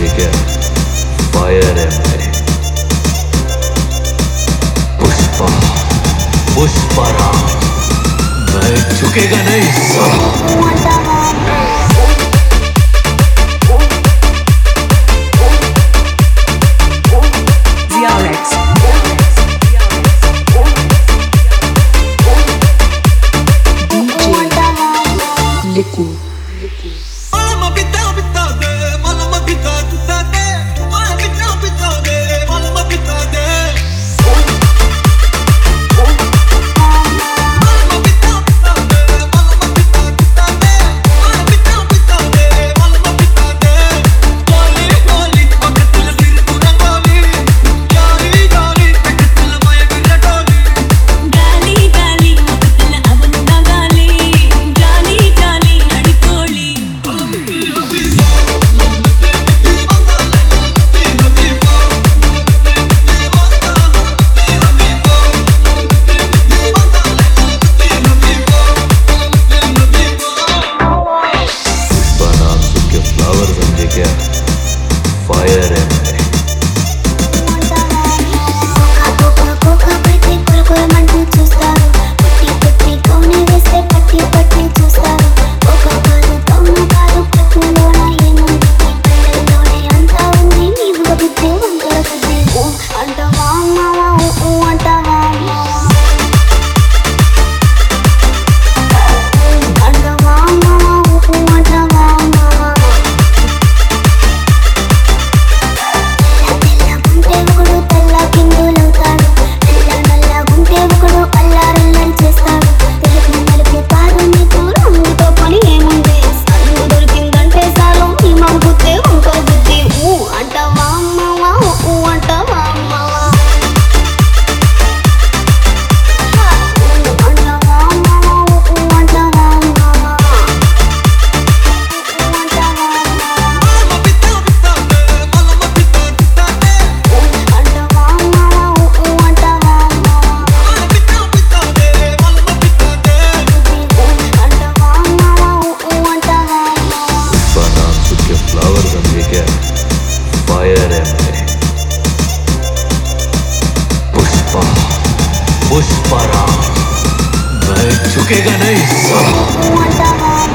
समझे क्या? फायर है मैं, पुष्पा पुष्पराज, मैं झुकेगा नहीं साला। पुष्पराज, मैं झुकेगा नहीं साला।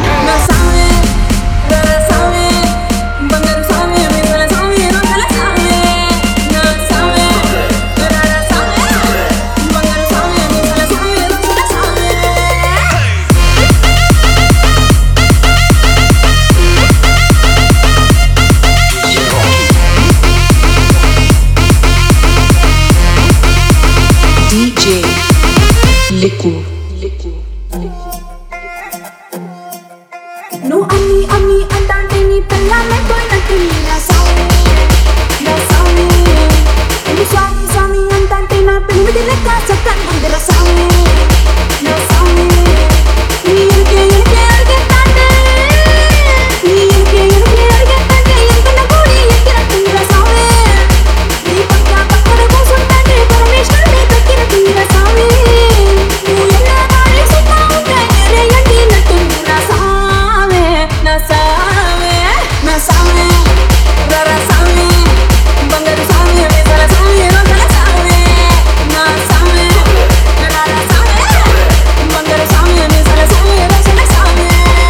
నువ్వు అన్ని అన్ని అంటాంటే నీ పిల్లలే పోయినట్టు నా సామి నా సామి నువ్వు స్వామి స్వామి అంటాంటే నా పెనిమిటి లెక్క చక్కని ముందర సామి నా సామి నీ ఎరికే ఎరికే అడిగేస్తాంటే నీ ఎరికే ఎరికే అడిగేస్తాంటే ఎంకన్న కూడి ఎక్కినట్టుందిరా సామి నీ పక్క పక్కన కూసుంటాంటే పరమేశ్వరుడే దక్కినట్టుందిరా సామి నువ్వు ఎలా వాడి సుఖా ఉంటే ఎరేయండి నట్టుందిరా సామి నా సామి నా సామి రర సామి బంగారు సామి మేసల సామి రోసల సామి నా సామి రర సామి బంగారు సామి మేసల సామి రోసల సామి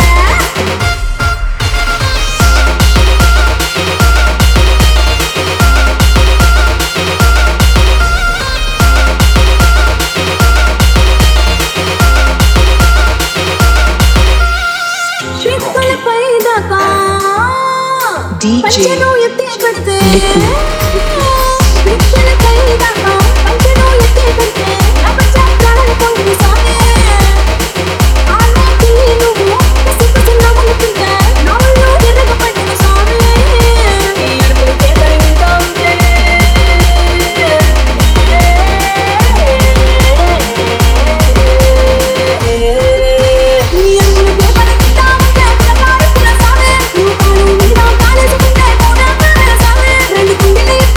శ్రీకుల పైదకా పంచను ఎత్తి పెడితే శ్రీకుల పైదకా పంచను ఎత్తి పెడితే నా పంచాలు పొంగి సాగే ఆనాటి నువ్వు కసిపసి నవ్వుతుంటే నవ్వులు ఎర్రగా పడిన సాగే నీ అడుగులు చేతరి వింటూ ఉంటే నీ అడుగులు పేపర్ వింటూ ఉంటే పిల్లకారు పిల్ల సాగే నువ్వు కాలు మీద కాలేసుకుంటే కూడా సాగే రెండు కుంగిలి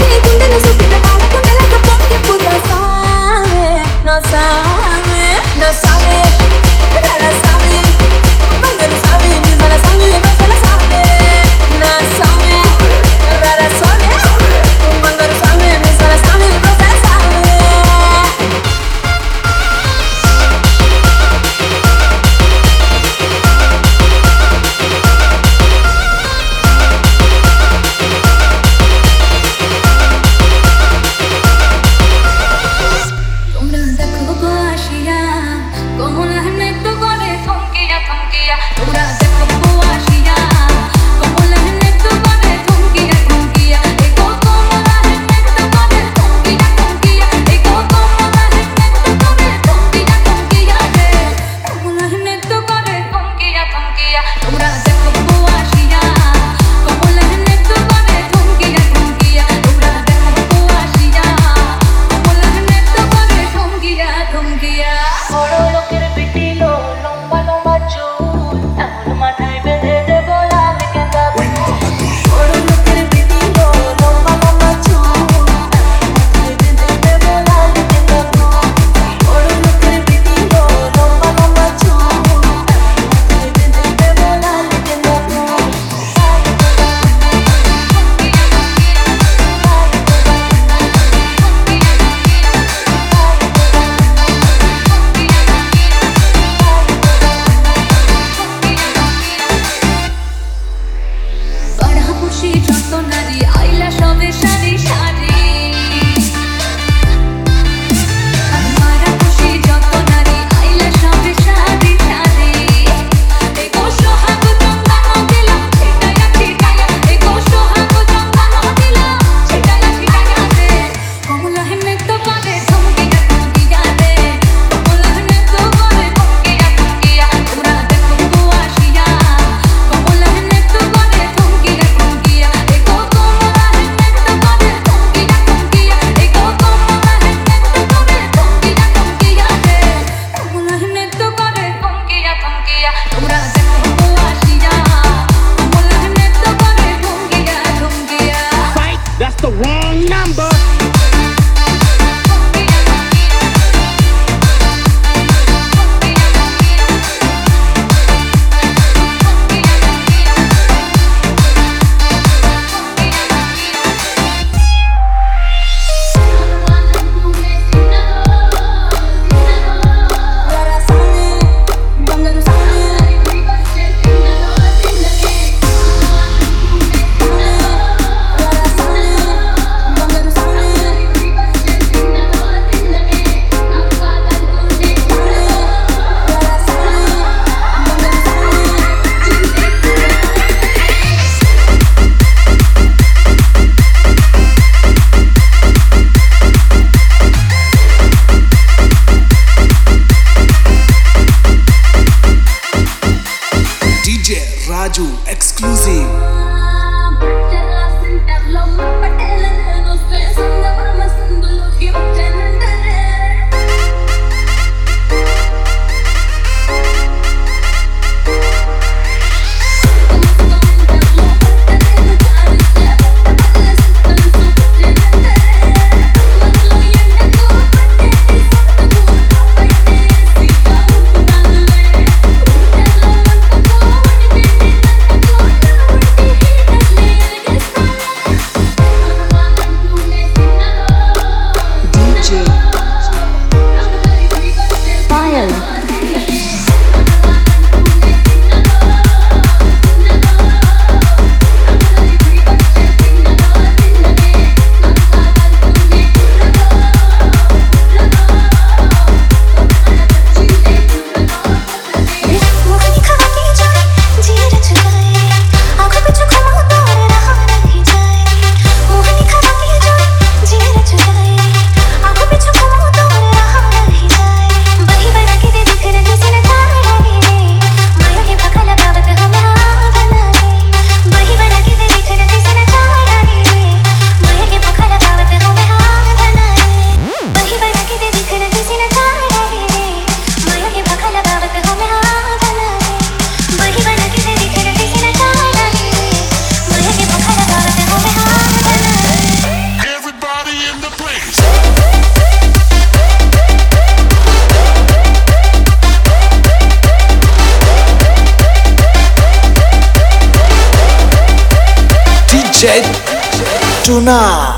DJ Tuna.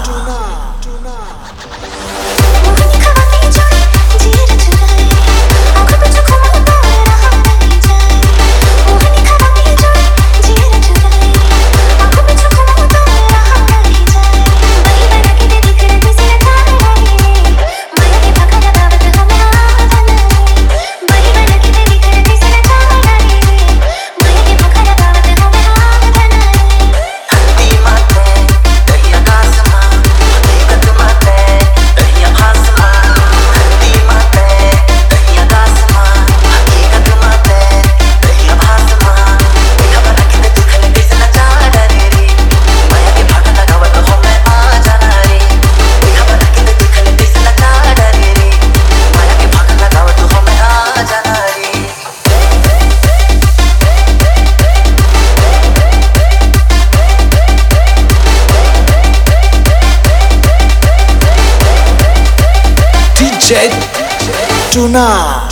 DJ Tuna.